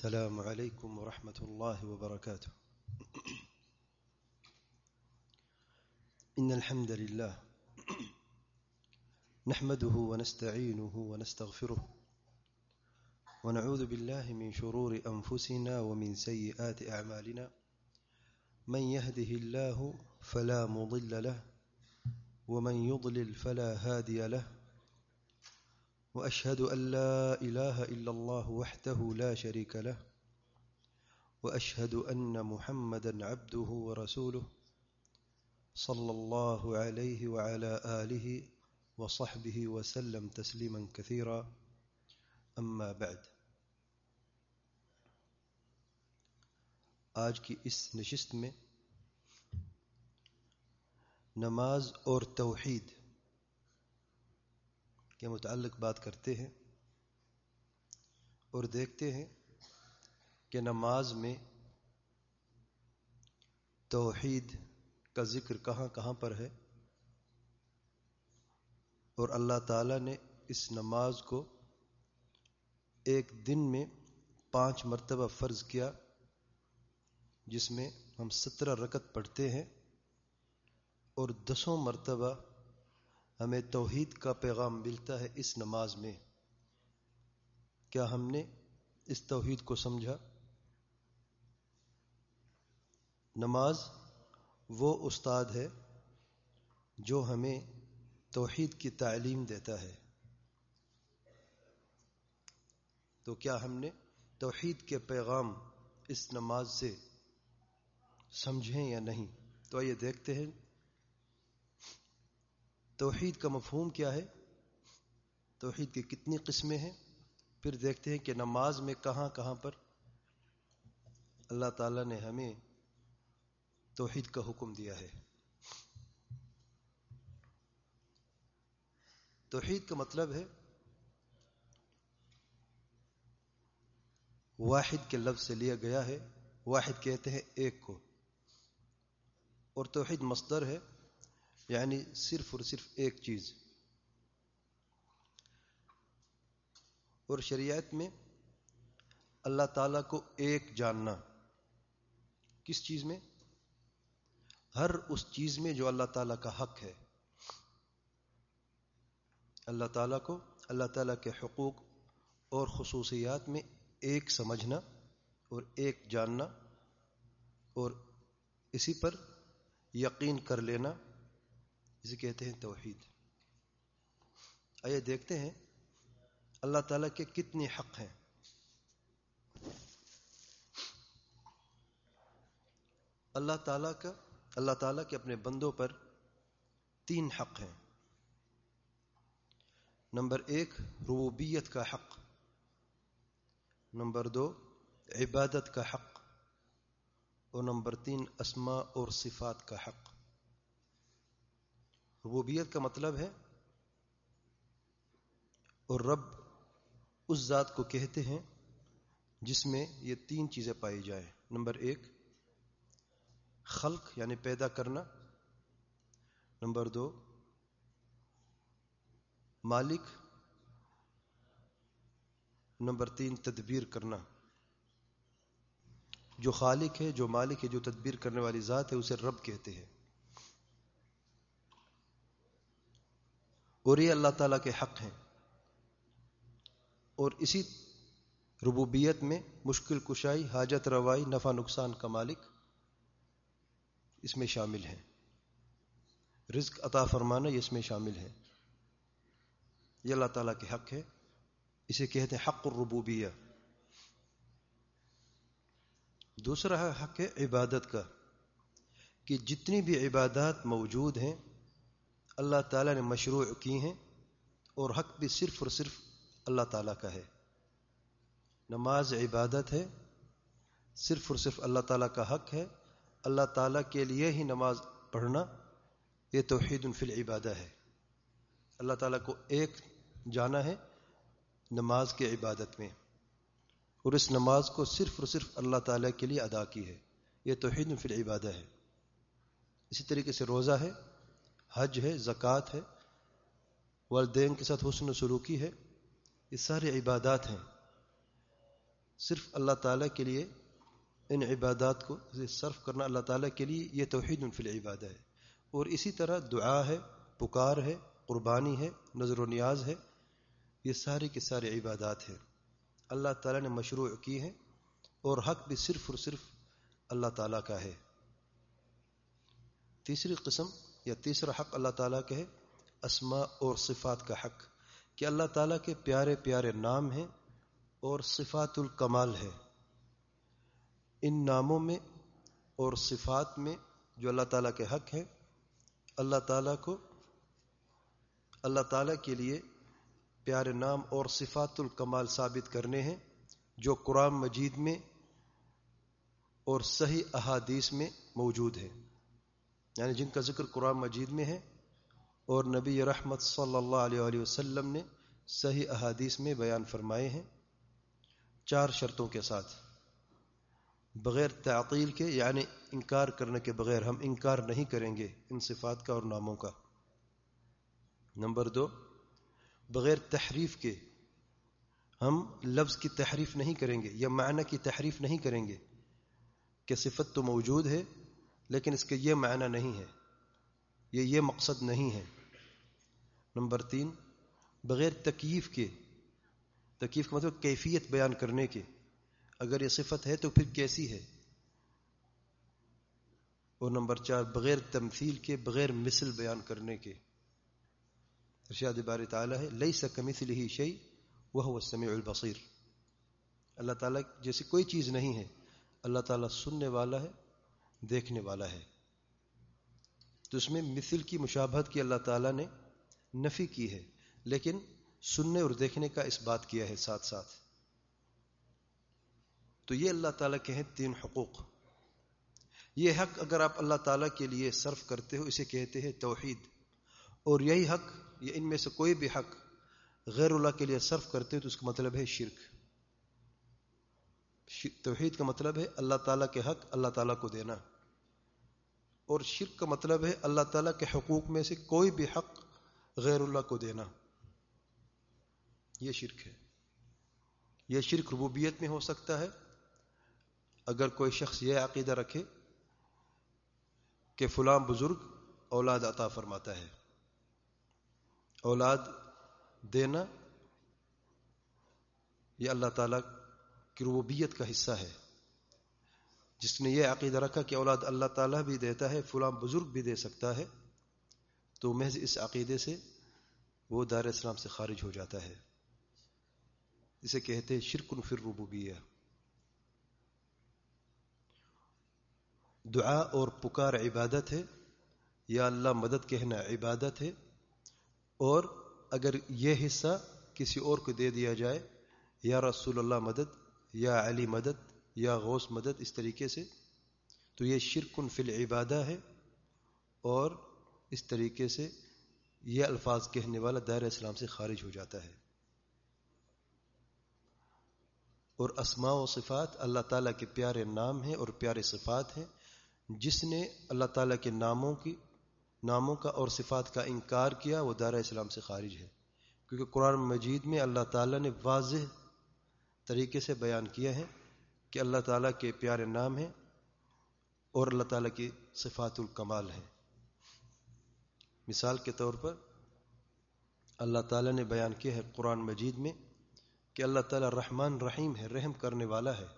السلام عليكم ورحمة الله وبركاته. إن الحمد لله نحمده ونستعينه ونستغفره ونعوذ بالله من شرور أنفسنا ومن سيئات أعمالنا. من يهده الله فلا مضل له ومن يضلل فلا هادي له. وأشهد أن لا إله إلا الله وحده لا شريك له وأشهد أن محمدا عبده ورسوله صلى الله عليه وعلى آله وصحبه وسلم تسليما كثيرا. أما بعد، آج کی اس نشست میں نماز اور توحید کے متعلق بات کرتے ہیں اور دیکھتے ہیں کہ نماز میں توحید کا ذکر کہاں کہاں پر ہے، اور اللہ تعالیٰ نے اس نماز کو ایک دن میں 5 مرتبہ فرض کیا، جس میں ہم 17 رکعت پڑھتے ہیں، اور 10 مرتبہ ہمیں توحید کا پیغام ملتا ہے اس نماز میں. کیا ہم نے اس توحید کو سمجھا؟ نماز وہ استاد ہے جو ہمیں توحید کی تعلیم دیتا ہے. تو کیا ہم نے توحید کے پیغام اس نماز سے سمجھیں یا نہیں؟ تو آئیے دیکھتے ہیں توحید کا مفہوم کیا ہے، توحید کی کتنی قسمیں ہیں، پھر دیکھتے ہیں کہ نماز میں کہاں کہاں پر اللہ تعالیٰ نے ہمیں توحید کا حکم دیا ہے. توحید کا مطلب ہے واحد کے لفظ سے لیا گیا ہے. واحد کہتے ہیں ایک کو، اور توحید مصدر ہے، یعنی صرف اور صرف ایک چیز. اور شریعت میں اللہ تعالیٰ کو ایک جاننا، کس چیز میں؟ ہر اس چیز میں جو اللہ تعالیٰ کا حق ہے. اللہ تعالیٰ کو اللہ تعالیٰ کے حقوق اور خصوصیات میں ایک سمجھنا اور ایک جاننا، اور اسی پر یقین کر لینا، اسے کہتے ہیں توحید. آئیے دیکھتے ہیں اللہ تعالیٰ کے کتنے حق ہیں. اللہ تعالیٰ کے اپنے بندوں پر 3 حق ہیں. نمبر 1 ربوبیت کا حق، نمبر 2 عبادت کا حق، اور نمبر 3 اسماء اور صفات کا حق. ربوبیت کا مطلب ہے، اور رب اس ذات کو کہتے ہیں جس میں یہ 3 چیزیں پائی جائیں. نمبر 1 خلق یعنی پیدا کرنا، نمبر 2 مالک، نمبر 3 تدبیر کرنا. جو خالق ہے، جو مالک ہے، جو تدبیر کرنے والی ذات ہے، اسے رب کہتے ہیں. اور یہ اللہ تعالیٰ کے حق ہیں. اور اسی ربوبیت میں مشکل کشائی، حاجت روائی، نفع نقصان کا مالک اس میں شامل ہے. رزق عطا فرمانا یہ اس میں شامل ہے. یہ اللہ تعالیٰ کے حق ہے، اسے کہتے ہیں حق الربوبیہ. دوسرا حق ہے عبادت کا، کہ جتنی بھی عبادات موجود ہیں اللہ تعالیٰ نے مشروع کی ہیں، اور حق بھی صرف اور صرف اللہ تعالیٰ کا ہے. نماز عبادت ہے، صرف اور صرف اللہ تعالیٰ کا حق ہے. اللہ تعالیٰ کے لیے ہی نماز پڑھنا یہ توحید فی العبادہ ہے. اللہ تعالیٰ کو ایک جانا ہے نماز کے عبادت میں، اور اس نماز کو صرف اور صرف اللہ تعالیٰ کے لیے ادا کی ہے. یہ توحید فی العبادہ ہے. اسی طریقے سے روزہ ہے، حج ہے، زکوٰۃ ہے، والدین کے ساتھ حسن و سلوکی ہے. یہ سارے عبادات ہیں. صرف اللہ تعالیٰ کے لیے ان عبادات کو صرف کرنا اللہ تعالیٰ کے لیے، یہ توحید فی العبادہ ہے. اور اسی طرح دعا ہے، پکار ہے، قربانی ہے، نظر و نیاز ہے، یہ سارے کے سارے عبادات ہیں اللہ تعالیٰ نے مشروع کی ہیں، اور حق بھی صرف اور صرف اللہ تعالیٰ کا ہے. تیسری قسم یا تیسرا حق اللہ تعالیٰ کا ہے اسماء اور صفات کا حق، کہ اللہ تعالیٰ کے پیارے پیارے نام ہیں اور صفات الکمال ہے. ان ناموں میں اور صفات میں جو اللہ تعالیٰ کے حق ہیں، اللہ تعالیٰ کے لیے پیارے نام اور صفات الکمال ثابت کرنے ہیں جو قرآن مجید میں اور صحیح احادیث میں موجود ہیں، یعنی جن کا ذکر قرآن مجید میں ہے اور نبی رحمت صلی اللہ علیہ وآلہ وسلم نے صحیح احادیث میں بیان فرمائے ہیں، 4 شرطوں کے ساتھ، بغیر تعطیل کے، یعنی انکار کرنے کے بغیر ہم انکار نہیں کریں گے ان صفات کا اور ناموں کا. نمبر 2، بغیر تحریف کے ہم لفظ کی تحریف نہیں کریں گے یا معنی کی تحریف نہیں کریں گے کہ صفت تو موجود ہے لیکن اس کے یہ معنی نہیں ہے، یہ مقصد نہیں ہے. نمبر 3، بغیر تکییف کے، تکییف کا مطلب کیفیت بیان کرنے کے، اگر یہ صفت ہے تو پھر کیسی ہے. اور نمبر 4، بغیر تمثیل کے، بغیر مثل بیان کرنے کے. ارشاد باری تعالیٰ ہے لیس کمثلہ شیء وہو السمیع البصیر، اللہ تعالیٰ جیسی کوئی چیز نہیں ہے، اللہ تعالیٰ سننے والا ہے، دیکھنے والا ہے. تو اس میں مثل کی مشابہت کی اللہ تعالیٰ نے نفی کی ہے، لیکن سننے اور دیکھنے کا اس بات کیا ہے ساتھ ساتھ. تو یہ اللہ تعالیٰ کے ہیں 3 حقوق. یہ حق اگر آپ اللہ تعالیٰ کے لیے صرف کرتے ہو اسے کہتے ہیں توحید، اور یہی حق یا ان میں سے کوئی بھی حق غیر اللہ کے لیے صرف کرتے ہو تو اس کا مطلب ہے شرک. توحید کا مطلب ہے اللہ تعالیٰ کے حق اللہ تعالیٰ کو دینا، اور شرک کا مطلب ہے اللہ تعالیٰ کے حقوق میں سے کوئی بھی حق غیر اللہ کو دینا. یہ شرک ہے. یہ شرک ربوبیت میں ہو سکتا ہے، اگر کوئی شخص یہ عقیدہ رکھے کہ فلاں بزرگ اولاد عطا فرماتا ہے، اولاد دینا یہ اللہ تعالیٰ کی ربوبیت کا حصہ ہے. جس نے یہ عقیدہ رکھا کہ اولاد اللہ تعالیٰ بھی دیتا ہے، فلاں بزرگ بھی دے سکتا ہے، تو محض اس عقیدے سے وہ دار اسلام سے خارج ہو جاتا ہے. اسے کہتے ہیں شرک فی الربوبیہ. دعا اور پکار عبادت ہے، یا اللہ مدد کہنا عبادت ہے، اور اگر یہ حصہ کسی اور کو دے دیا جائے، یا رسول اللہ مدد، یا علی مدد، یا غوث مدد، اس طریقے سے، تو یہ شرک فی العبادہ ہے، اور اس طریقے سے یہ الفاظ کہنے والا دائرہ اسلام سے خارج ہو جاتا ہے. اور اسماء و صفات اللہ تعالیٰ کے پیارے نام ہیں اور پیارے صفات ہیں. جس نے اللہ تعالیٰ کے ناموں کا اور صفات کا انکار کیا وہ دائرہ اسلام سے خارج ہے، کیونکہ قرآن مجید میں اللہ تعالیٰ نے واضح طریقے سے بیان کیا ہے کہ اللہ تعالیٰ کے پیارے نام ہیں اور اللہ تعالیٰ کی صفات الکمال ہیں. مثال کے طور پر اللہ تعالیٰ نے بیان کیا ہے قرآن مجید میں کہ اللہ تعالیٰ رحمان رحیم ہے، رحم کرنے والا ہے.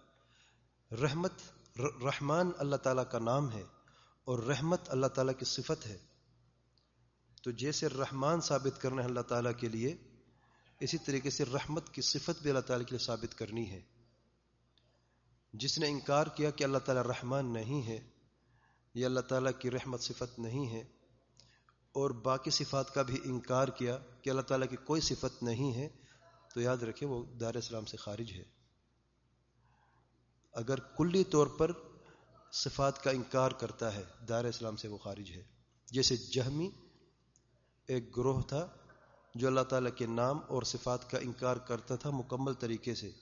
رحمان اللہ تعالیٰ کا نام ہے اور رحمت اللہ تعالیٰ کی صفت ہے. تو جیسے رحمان ثابت کرنا ہے اللہ تعالیٰ کے لیے، اسی طریقے سے رحمت کی صفت بھی اللہ تعالیٰ کے لیے ثابت کرنی ہے. جس نے انکار کیا کہ اللہ تعالیٰ رحمان نہیں ہے، یا اللہ تعالیٰ کی رحمت صفت نہیں ہے، اور باقی صفات کا بھی انکار کیا کہ اللہ تعالیٰ کی کوئی صفت نہیں ہے، تو یاد رکھیں وہ دار اسلام سے خارج ہے. اگر کلی طور پر صفات کا انکار کرتا ہے دار اسلام سے وہ خارج ہے. جیسے جہمی ایک گروہ تھا جو اللہ تعالیٰ کے نام اور صفات کا انکار کرتا تھا مکمل طریقے سے،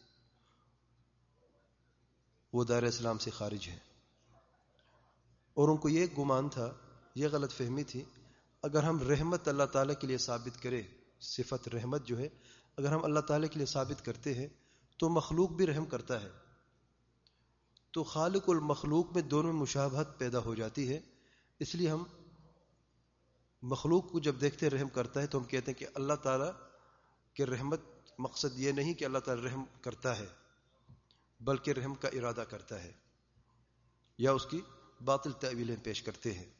وہ دار اسلام سے خارج ہے. اور ان کو یہ گمان تھا، یہ غلط فہمی تھی، اگر ہم رحمت اللہ تعالیٰ کے لیے ثابت کریں، صفت رحمت جو ہے اگر ہم اللہ تعالیٰ کے لیے ثابت کرتے ہیں تو مخلوق بھی رحم کرتا ہے. تو خالق المخلوق میں دونوں مشابہت پیدا ہو جاتی ہے. اس لیے ہم مخلوق کو جب دیکھتے رحم کرتا ہے تو ہم کہتے ہیں کہ اللہ تعالیٰ کہ رحمت مقصد یہ نہیں کہ اللہ تعالی رحم کرتا ہے بلکہ رحم کا ارادہ کرتا ہے، یا اس کی باطل تأویلیں پیش کرتے ہیں.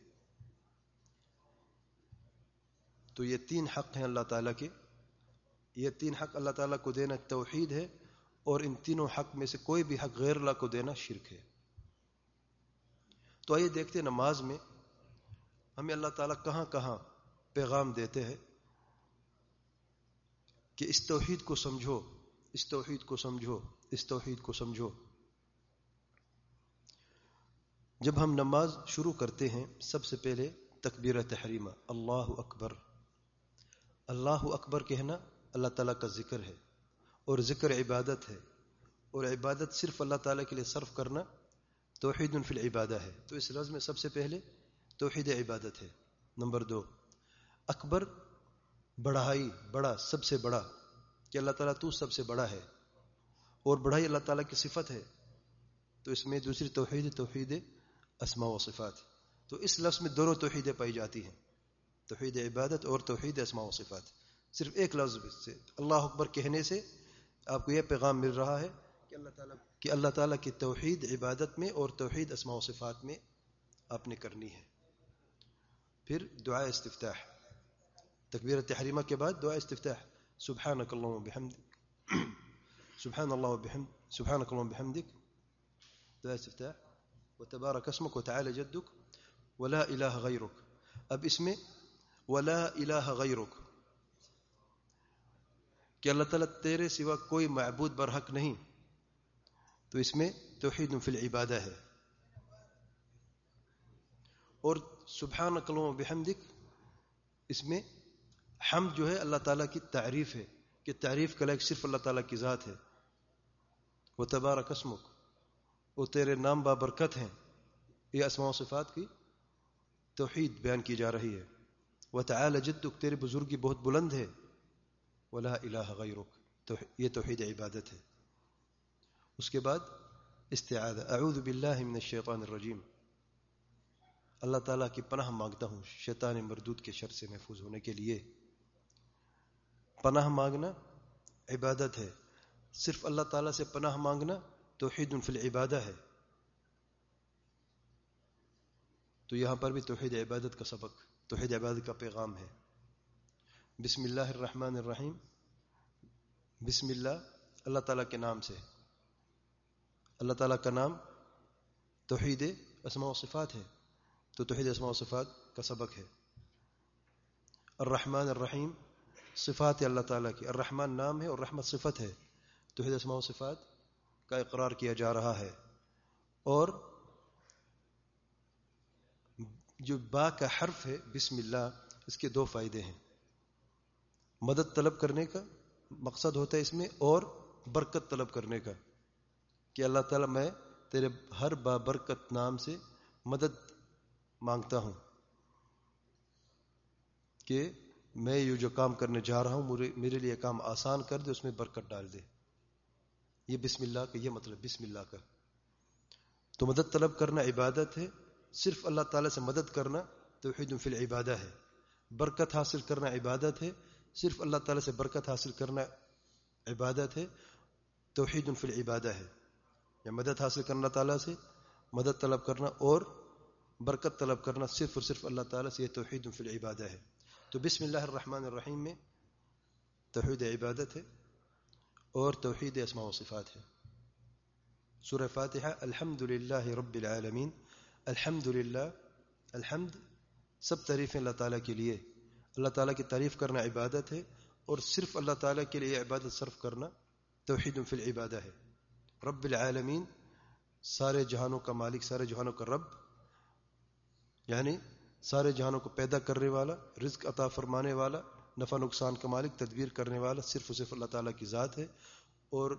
تو یہ 3 حق ہیں اللہ تعالیٰ کے. یہ 3 حق اللہ تعالیٰ کو دینا توحید ہے، اور ان تینوں حق میں سے کوئی بھی حق غیر اللہ کو دینا شرک ہے. تو آئیے دیکھتے ہیں نماز میں ہمیں اللہ تعالیٰ کہاں کہاں پیغام دیتے ہیں کہ اس توحید کو سمجھو، اس توحید کو سمجھو، اس توحید کو سمجھو. جب ہم نماز شروع کرتے ہیں سب سے پہلے تکبیر تحریمہ اللہ اکبر. اللہ اکبر کہنا اللہ تعالیٰ کا ذکر ہے، اور ذکر عبادت ہے، اور عبادت صرف اللہ تعالیٰ کے لیے صرف کرنا توحید فی العبادہ ہے. تو اس لفظ میں سب سے پہلے توحید عبادت ہے. نمبر 2 اکبر، بڑائی، بڑا، سب سے بڑا، کہ اللہ تعالیٰ تو سب سے بڑا ہے، اور بڑائی اللہ تعالیٰ کی صفت ہے. تو اس میں دوسری توحید اسماء و صفات. تو اس لفظ میں دونوں توحیدیں پائی جاتی ہیں، توحید عبادت اور توحید اسماء و صفات. صرف ایک لفظ سے اللہ اکبر کہنے سے آپ کو یہ پیغام مل رہا ہے کہ اللہ تعالیٰ کی توحید عبادت میں اور توحید اسماء و صفات میں آپ نے کرنی ہے. پھر دعا استفتاح، تکبیر تحریمہ کے بعد دعا استفتاح، سبحانک اللہم وبحمدک، سبحان اللہ وبحمدک، سبحانک اللہم وبحمدک، دعا استفتاح. وتبارک اسمک وتعالی جدک ولا الہ غیرک. اب اس میں ولا الہ غیرک کہ اللہ تعالیٰ تیرے سوا کوئی معبود برحق نہیں، تو اس میں توحید فی العبادہ ہے. اور سبحانک اللہم وبحمدک، اس میں حمد جو ہے اللہ تعالیٰ کی تعریف ہے، کہ تعریف کا لائق صرف اللہ تعالیٰ کی ذات ہے. وتبارک اسمک، وہ تیرے نام بابرکت ہیں. یہ اسماء و صفات کی توحید بیان کی جا رہی ہے. وتعالی جدک، تیری بزرگی بہت بلند ہے. ولا الہ غیرک، تو یہ توحید عبادت ہے. اس کے بعد استعاذہ، اعوذ باللہ من الشیطان الرجیم، اللہ تعالیٰ کی پناہ مانگتا ہوں شیطان مردود کے شر سے محفوظ ہونے کے لیے. پناہ مانگنا عبادت ہے. صرف اللہ تعالیٰ سے پناہ مانگنا توحید فی العبادہ ہے. تو یہاں پر بھی توحید عبادت کا سبق، توحید عبادت کا پیغام ہے. بسم اللہ الرحمن الرحیم، بسم اللہ اللہ تعالیٰ کے نام سے. اللہ تعالیٰ کا نام توحید اسماء و صفات ہے، تو توحید اسماء و صفات کا سبق ہے. الرحمن الرحیم، صفات اللہ تعالیٰ کی. الرحمن نام ہے اور رحمت صفت ہے. توحید اسماء و صفات کا اقرار کیا جا رہا ہے. اور جو با کا حرف ہے بسم اللہ، اس کے 2 فائدے ہیں. مدد طلب کرنے کا مقصد ہوتا ہے اس میں، اور برکت طلب کرنے کا، کہ اللہ تعالیٰ میں تیرے ہر بابرکت نام سے مدد مانگتا ہوں کہ میں یہ جو کام کرنے جا رہا ہوں میرے لیے کام آسان کر دے، اس میں برکت ڈال دے. یہ بسم اللہ کا یہ مطلب، بسم اللہ کا. تو مدد طلب کرنا عبادت ہے. صرف اللہ تعالیٰ سے مدد کرنا توحید فی العبادہ ہے. برکت حاصل کرنا عبادت ہے. صرف اللہ تعالیٰ سے برکت حاصل کرنا عبادت ہے، توحید فی العبادہ ہے. یا مدد حاصل کرنا اللہ تعالیٰ سے، مدد طلب کرنا اور برکت طلب کرنا صرف اور صرف اللہ تعالیٰ سے، یہ توحید فی العبادہ ہے. تو بسم اللہ الرحمن الرحیم میں توحید عبادت ہے اور توحید اسماء و صفات ہے. سورہ فاتحہ، الحمد للہ رب العالمین. الحمد للہ، الحمد سب تعریفیں اللہ تعالیٰ کے لیے. اللہ تعالیٰ کی تعریف کرنا عبادت ہے، اور صرف اللہ تعالیٰ کے لیے عبادت صرف کرنا توحید فی العبادہ ہے. رب العالمین، سارے جہانوں کا مالک، سارے جہانوں کا رب، یعنی سارے جہانوں کو پیدا کرنے والا، رزق عطا فرمانے والا، نفع نقصان کا مالک، تدبیر کرنے والا صرف اور صرف اللہ تعالیٰ کی ذات ہے. اور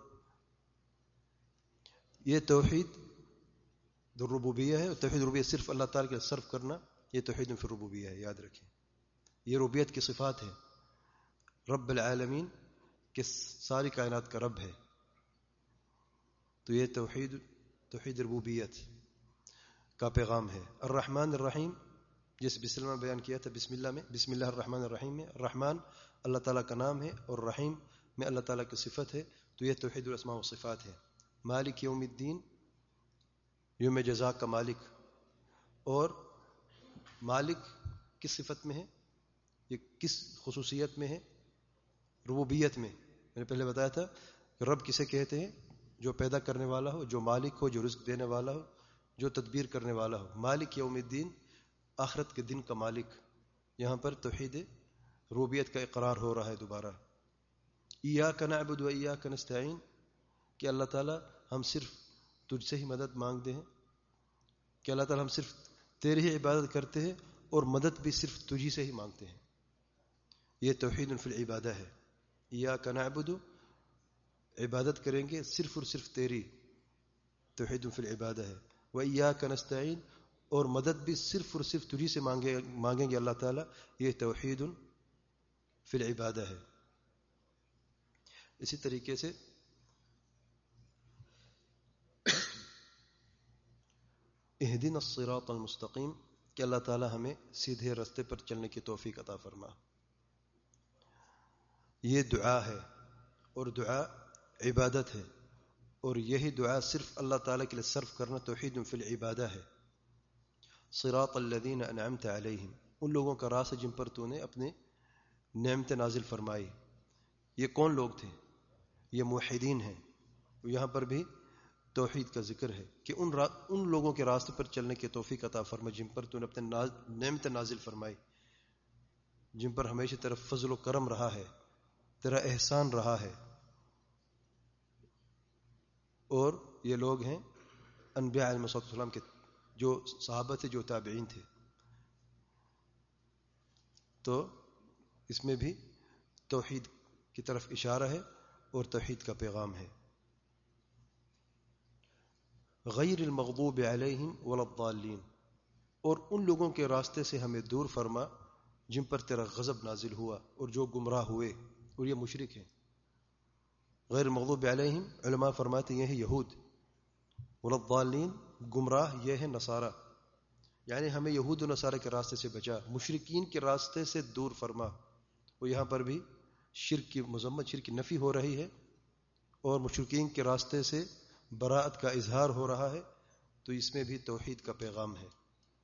یہ توحید ربوبیہ ہے. توحید ربوبیہ صرف اللہ تعالیٰ کے صرف کرنا، یہ توحید فی الربوبیہ ہے. یاد رکھیں، یہ ربوبیت کی صفات ہے. رب العالمین کہ ساری کائنات کا رب ہے. تو یہ توحید ربوبیت کا پیغام ہے. الرحمن الرحیم، جیسے بسم اللہ بیان کیا تھا، بسم اللہ الرحمن الرحیم میں رحمان اللہ تعالیٰ کا نام ہے اور رحیم میں اللہ تعالیٰ کی صفت ہے، تو یہ توحید الاسماء و صفات ہے. مالک یوم الدین، یوم جزا کا مالک، اور مالک کس صفت میں ہے، یہ کس خصوصیت میں ہے؟ ربوبیت میں. میں نے پہلے بتایا تھا کہ رب کسے کہتے ہیں؟ جو پیدا کرنے والا ہو، جو مالک ہو، جو رزق دینے والا ہو، جو تدبیر کرنے والا ہو. مالک یوم الدین، آخرت کے دن کا مالک. یہاں پر توحید ربوبیت کا اقرار ہو رہا ہے دوبارہ. ایاک نعبد و ایاک نستعین، کہ اللہ تعالیٰ ہم صرف تجھ سے ہی مدد مانگتے ہیں، کہ اللہ تعالیٰ ہم صرف تیری ہی عبادت کرتے ہیں اور مدد بھی صرف تجھی سے ہی مانگتے ہیں. یہ توحید فی العبادہ ہے. ایاک نعبد، عبادت کریں گے صرف اور صرف تیری، توحید فی العبادہ ہے. و ایاک نستعین، اور مدد بھی صرف اور صرف تجھی سے مانگیں گے اللہ تعالیٰ، یہ توحید فی العبادہ ہے. اسی طریقے سے اہدنا الصراط المستقیم، کہ اللہ تعالیٰ ہمیں سیدھے راستے پر چلنے کی توفیق عطا فرما. یہ دعا ہے، اور دعا عبادت ہے، اور یہی دعا صرف اللہ تعالیٰ کے لیے صرف کرنا توحید فی العبادہ ہے. صراط الذین انعمت علیہم، ان لوگوں کا راستہ جن پر تو نے اپنے نعمت نازل فرمائی. یہ کون لوگ تھے؟ یہ موحدین ہیں. یہاں پر بھی توحید کا ذکر ہے کہ ان لوگوں کے راستے پر چلنے کی توفیق عطا فرما جن پر تو نے اپنے نعمت نازل فرمائی، جن پر ہمیشہ تیرا فضل و کرم رہا ہے، تیرا احسان رہا ہے. اور یہ لوگ ہیں انبیاء علیہ السلام کے جو صحابہ تھے، جو تابعین تھے. تو اس میں بھی توحید کی طرف اشارہ ہے اور توحید کا پیغام ہے. غیر المغضوب علیہم ولا الضالین، اور ان لوگوں کے راستے سے ہمیں دور فرما جن پر تیرا غضب نازل ہوا اور جو گمراہ ہوئے، اور یہ مشرک ہیں. غیر المغضوب علیہم، علماء فرماتے ہیں یہ ہے یہود، ولا الضالین، گمراہ یہ ہے نصارہ. یعنی ہمیں یہود و نصارہ کے راستے سے بچا، مشرکین کے راستے سے دور فرما. اور یہاں پر بھی شرک کی مذمت، شرک کی نفی ہو رہی ہے، اور مشرکین کے راستے سے براءت کا اظہار ہو رہا ہے. تو اس میں بھی توحید کا پیغام ہے.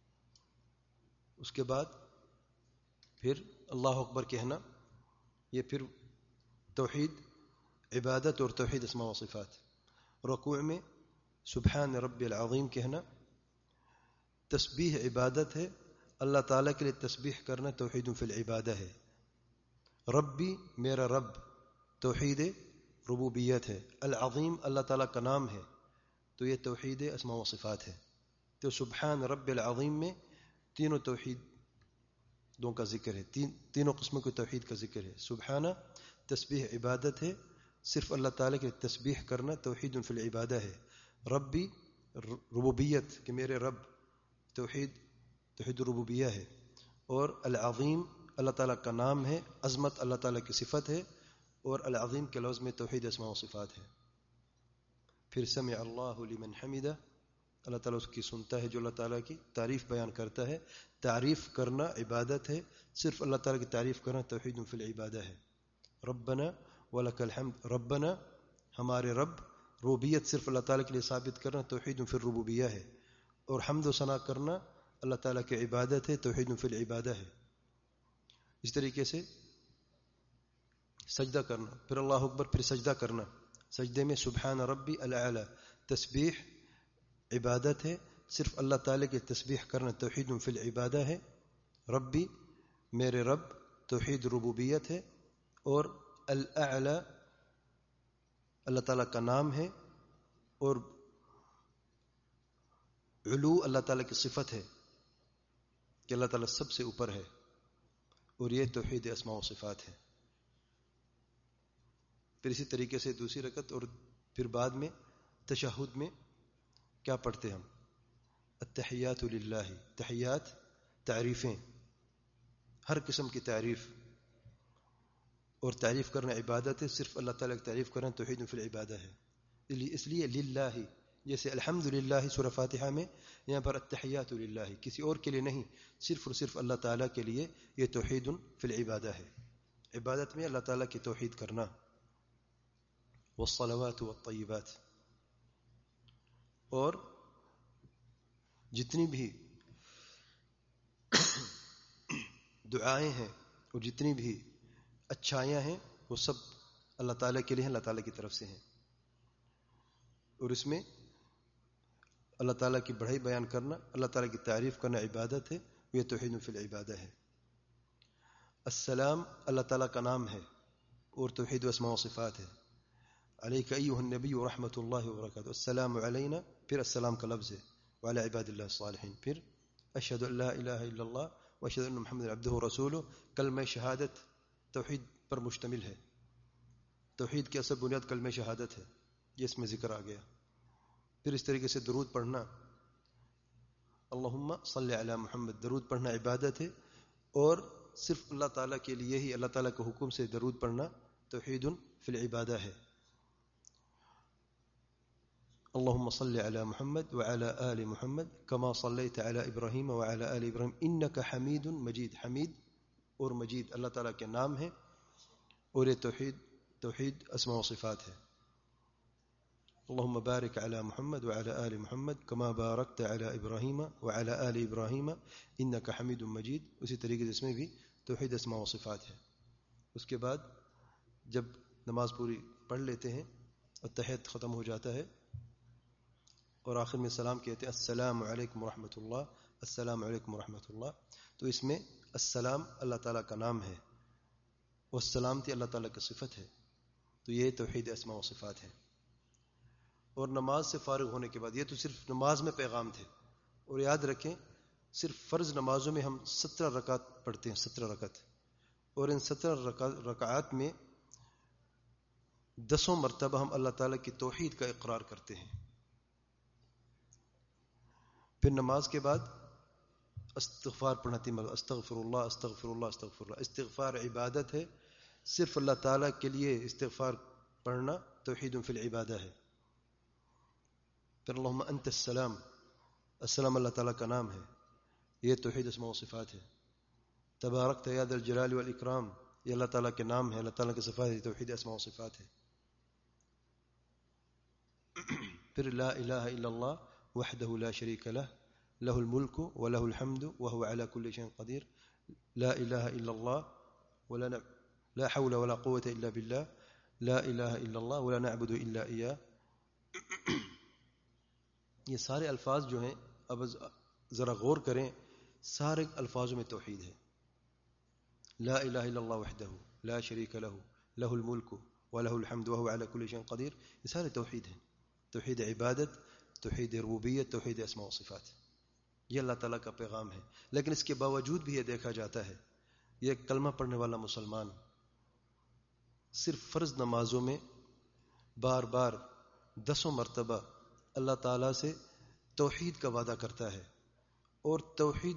اس کے بعد پھر اللہ اکبر کہنا، یہ پھر توحید عبادت اور توحید اسماء و صفات. رکوع میں سبحان رب العظیم کہنا تسبیح عبادت ہے، اللہ تعالیٰ کے لیے تسبیح کرنا توحید فی العبادہ ہے. ربی، میرا رب، توحید ربوبیت ہے. العظیم، اللہ تعالیٰ کا نام ہے، تو یہ توحید اسماء و صفات ہے. تو سبحان رب العظیم میں تینوں توحیدوں کا ذکر ہے، تینوں قسموں کی توحید کا ذکر ہے. سبحانہ تسبیح عبادت ہے، صرف اللہ تعالیٰ کے تسبیح کرنا توحید فی العبادہ ہے. ربی ربوبیت، کہ میرے رب، توحید ربوبیہ ہے. اور العظیم اللہ تعالیٰ کا نام ہے، عظمت اللہ تعالیٰ کی صفت ہے، اور العظیم کے لفظ میں توحید اسماء و صفات ہے. پھر سمع اللہ لمن حمدہ، اللہ تعالیٰ اس کی سنتا ہے جو اللہ تعالیٰ کی تعریف بیان کرتا ہے. تعریف کرنا عبادت ہے، صرف اللہ تعالیٰ کی تعریف کرنا توحید فی العبادہ ہے. ربنا ولک الحمد، ربنا ہمارے رب، ربوبیت صرف اللہ تعالیٰ کے لیے ثابت کرنا توحید فی الربوبیہ ہے. اور حمد و ثنا کرنا اللہ تعالیٰ کی عبادت ہے، توحید فی العبادہ ہے. اس طریقے سے سجدہ کرنا، پھر اللہ اکبر، پھر سجدہ کرنا. سجدے میں سبحان ربی الاعلی، تسبیح عبادت ہے، صرف اللہ تعالیٰ کی تسبیح کرنا توحید فی العبادہ ہے. ربی، میرے رب، توحید ربوبیت ہے. اور الاعلی اللہ تعالیٰ کا نام ہے، اور علو اللہ تعالیٰ کی صفت ہے کہ اللہ تعالیٰ سب سے اوپر ہے، اور یہ توحید اسماء و صفات ہے. پھر اسی طریقے سے دوسری رکعت اور پھر بعد میں تشہد میں کیا پڑھتے ہم؟ التحیات للہ، تحیات تعریفیں، ہر قسم کی تعریف. اور تعریف کرنا عبادت ہے، صرف اللہ تعالیٰ کی تعریف کرنا توحید فی العبادہ ہے. اس لیے للہ، جیسے الحمدللہ سورہ فاتحہ میں، یہاں پر التحیات للہ، کسی اور کے لیے نہیں، صرف اور صرف اللہ تعالیٰ کے لیے. یہ توحید فی العبادہ ہے، عبادت میں اللہ تعالیٰ کی توحید کرنا. والصلوات والطیبات، اور جتنی بھی دعائیں ہیں اور جتنی بھی اچھائیاں ہیں وہ سب اللہ تعالیٰ کے لیے ہیں، اللہ تعالیٰ کی طرف سے ہیں. اور اس میں اللہ تعالیٰ کی بڑائی بیان کرنا، اللہ تعالیٰ کی تعریف کرنا عبادت ہے. یہ توحید فی العبادہ ہے. السلام اللہ تعالیٰ کا نام ہے اور توحید و اسماء و صفات ہے. علیک ایھا النبی ورحمۃ اللہ وبرکاتہ، السلام علینا، پھر السلام کا لفظ ہے، وعلی عباد اللہ الصالحین. پھر اشہد ان لا الہ الا اللہ واشہد ان محمد عبدہ ورسولہ. کلمہ شہادت توحید پر مشتمل ہے. توحید کی اصل بنیاد کلمہ شہادت ہے، یہ اس میں ذکر آ گیا. پھر اس طریقے سے درود پڑھنا، اللہم صلی علی محمد، درود پڑھنا عبادت ہے، اور صرف اللہ تعالیٰ کے لیے ہی، اللہ تعالیٰ کے حکم سے درود پڑھنا توحید فی العبادہ ہے. اللہم صلی علی محمد وعلی آل محمد کما صلیت علی ابراہیم وعلی آل ابراہیم انک حمید مجید. حمید اور مجید اللہ تعالیٰ کے نام ہیں، اور یہ توحید اسماء و صفات ہے. اللہم بارک علی محمد وعلی آل محمد کما بارکت علی ابراہیم وعلی آل ابراہیم انک حمید مجید. اسی طریقے سے اس میں بھی توحید اسماء و صفات ہے. اس کے بعد جب نماز پوری پڑھ لیتے ہیں اور تحیت ختم ہو جاتا ہے اور آخر میں سلام کہتے ہیں السلام علیکم ورحمۃ اللہ، السلام علیکم ورحمۃ اللہ. تو اس میں السلام اللہ تعالیٰ کا نام ہے اور سلامتی اللہ تعالیٰ کی صفت ہے. تو یہ توحید اسماء و صفات ہے. اور نماز سے فارغ ہونے کے بعد، یہ تو صرف نماز میں پیغام تھے، اور یاد رکھیں صرف فرض نمازوں میں ہم 17 رکعت پڑھتے ہیں، 17 رکعت، اور ان 17 رکعات میں 10 مرتبہ ہم اللہ تعالیٰ کی توحید کا اقرار کرتے ہیں. پھر نماز کے بعد استغفار پڑھنا 3 مرتبہ، استغفر اللہ استغفر اللہ استغفر اللہ. استغفار عبادت ہے، صرف اللہ تعالیٰ کے لیے استغفار پڑھنا توحید فی العبادہ ہے. پھر اللہم انت السلام، السلام اللہ تعالیٰ کا نام ہے، یہ توحید اسماء و صفات ہے. تبارکت یا ذا الجلال والاکرام، یہ اللہ تعالیٰ کے نام ہے، اللہ تعالیٰ کے صفات ہے، توحید اسماء و صفات ہے. پھر لا الہ الا اللہ وحدہ لا شریک لہ لہ الملک ولہ الحمد وهو على كل شيء قدیر. لا الہ الا اللہ لا حول ولا قوة الا باللہ، لا الہ الا اللہ ولا نعبد الا ایاہ. یہ سارے الفاظ جو ہیں، اب ذرا غور کریں، سارے الفاظوں میں توحید ہے. لا الہ الا اللہ وحدہ لا شریک لہ لہ الملک ولہ الحمد وهو على كل شيء قدیر. یہ سارے توحید ہیں، توحید عبادت، توحید ربوبیت، توحید اسماء و صفات. یہ اللہ تعالیٰ کا پیغام ہے. لیکن اس کے باوجود بھی یہ دیکھا جاتا ہے، یہ کلمہ پڑھنے والا مسلمان صرف فرض نمازوں میں بار بار 10 مرتبہ اللہ تعالیٰ سے توحید کا وعدہ کرتا ہے، اور توحید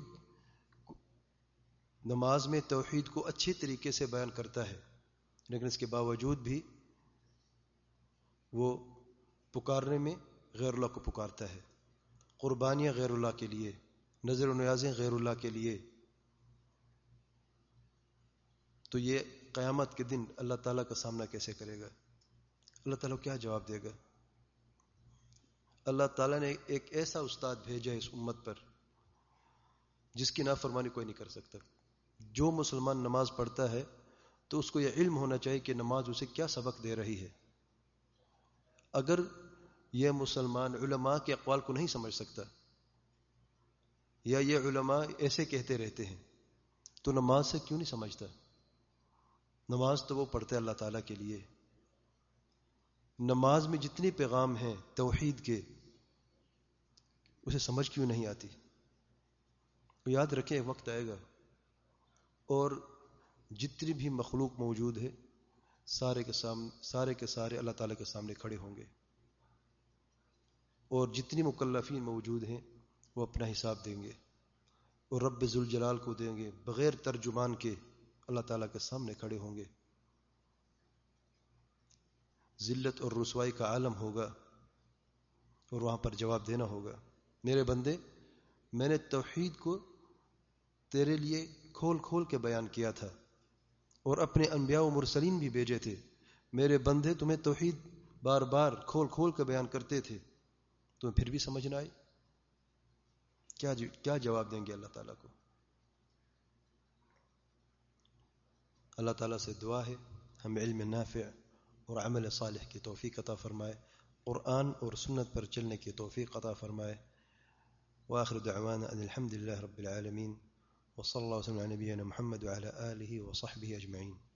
نماز میں توحید کو اچھے طریقے سے بیان کرتا ہے، لیکن اس کے باوجود بھی وہ پکارنے میں غیر اللہ کو پکارتا ہے، قربانیاں غیر اللہ کے لیے، نظر و نیازیں غیر اللہ کے لیے. تو یہ قیامت کے دن اللہ تعالیٰ کا سامنا کیسے کرے گا؟ اللہ تعالیٰ کیا جواب دے گا؟ اللہ تعالیٰ نے ایک ایسا استاد بھیجا اس امت پر جس کی نافرمانی کوئی نہیں کر سکتا. جو مسلمان نماز پڑھتا ہے تو اس کو یہ علم ہونا چاہیے کہ نماز اسے کیا سبق دے رہی ہے. اگر یہ مسلمان علماء کے اقوال کو نہیں سمجھ سکتا، یا یہ علماء ایسے کہتے رہتے ہیں، تو نماز سے کیوں نہیں سمجھتا؟ نماز تو وہ پڑھتے اللہ تعالیٰ کے لیے. نماز میں جتنے پیغام ہیں توحید کے، اسے سمجھ کیوں نہیں آتی؟ یاد رکھیں ایک وقت آئے گا اور جتنی بھی مخلوق موجود ہے سارے کے سارے اللہ تعالیٰ کے سامنے کھڑے ہوں گے، اور جتنی مکلفین موجود ہیں وہ اپنا حساب دیں گے، اور رب ذوالجلال کو دیں گے، بغیر ترجمان کے اللہ تعالیٰ کے سامنے کھڑے ہوں گے. ذلت اور رسوائی کا عالم ہوگا اور وہاں پر جواب دینا ہوگا، میرے بندے میں نے توحید کو تیرے لیے کھول کھول کے بیان کیا تھا اور اپنے انبیاء و مرسلین بھی بھیجے تھے، میرے بندے تمہیں توحید بار بار کھول کھول کے بیان کرتے تھے، تمہیں پھر بھی سمجھ نہ آئی؟ کیا جواب دیں گے اللہ تعالیٰ کو؟ اللہ تعالیٰ سے دعا ہے ہمیں علم نافع اور عمل صالح کی توفیق عطا فرمائے، قرآن اور سنت پر چلنے کی توفیق عطا فرمائے۔ وآخر دعوانا ان الحمد لله رب العالمين، وصلى الله وسلم على نبينا محمد وعلى آله وصحبه أجمعين۔